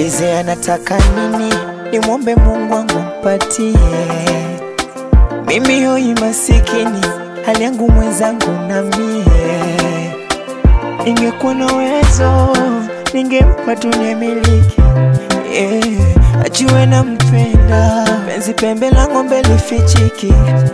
Niulize anataka nini, nimwombe Mungu wangu mpatie. Mimi hoi masikini, hali yangu mwenzangu na mie. Ningekuwa na uwezo, ningempa dunia miliki. Ajue na mpenda, penzi pembe la ng'ombe lifichiki.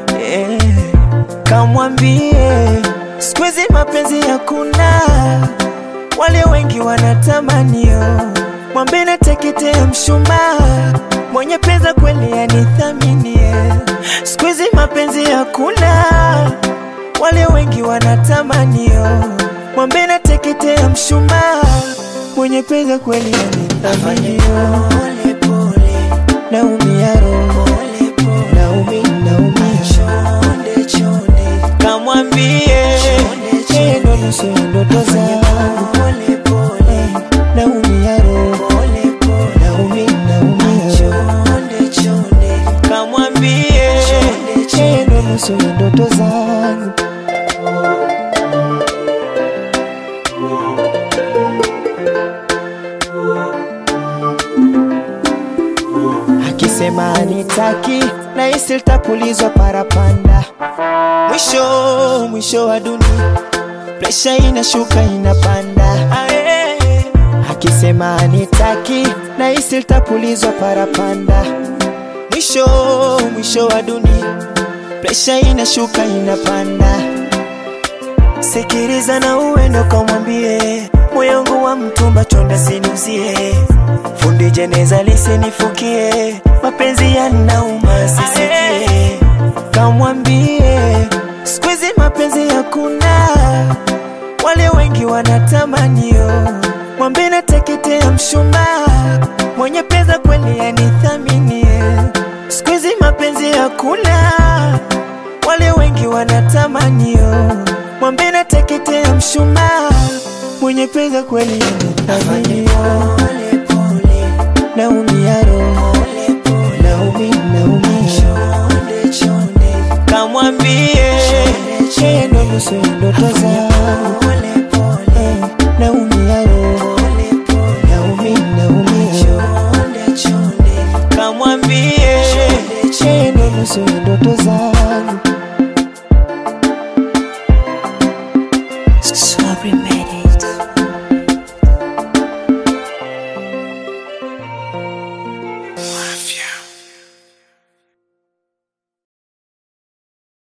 Kamwambie, siku hizi mapenzi hakuna, wale wengi wanatamanio. Mwambie nateketea mshumaa, mwenye pesa kweli anithaminie. Siku hizi mapenzi hakuna, wale wengi wanatamanio. Mwambie nateketea mshumaa, mwenye pesa kweli anithaminio. Pole pole, naumia roho. Pole pole, naumia chonde chonde. Kamwambie, ndo nusu ya ndoto zangu. Pole pole, naumia roho. Pole pole, naumia chonde chonde. Kamwambie, ndo nusu ya ndoto zangu. Akisema anitaki, na hisi litapulizwa parapanda. Mwisho wa dunia, presha inashuka inapanda. Akisema anitaki, na hisi litapulizwa parapanda. Mwisho wa dunia, presha inashuka inapanda. Sikiriza na uendo kamwambie, moyo wangu wa mtumba chonda sinuzie. Fundi jeneza lisinifukie, mapenzi yanauma sisikie. Kamwambie, siku hizi mapenzi hakuna, wale wengi wanatamanio. Mwambie nateketea mshumaa, mwenye pesa kweli anithaminie. Siku hizi mapenzi hakuna, wale wengi wanatamanio. Mwambie nateketea mshumaa, mwenye pesa kweli anithaminio. Naumia roho, naumia chonde chonde. Kamwambie, ndo nusu ya ndoto zangu. Naumia roho, naumia chonde chonde. Kamwambie, ndo nusu ya ndoto zangu.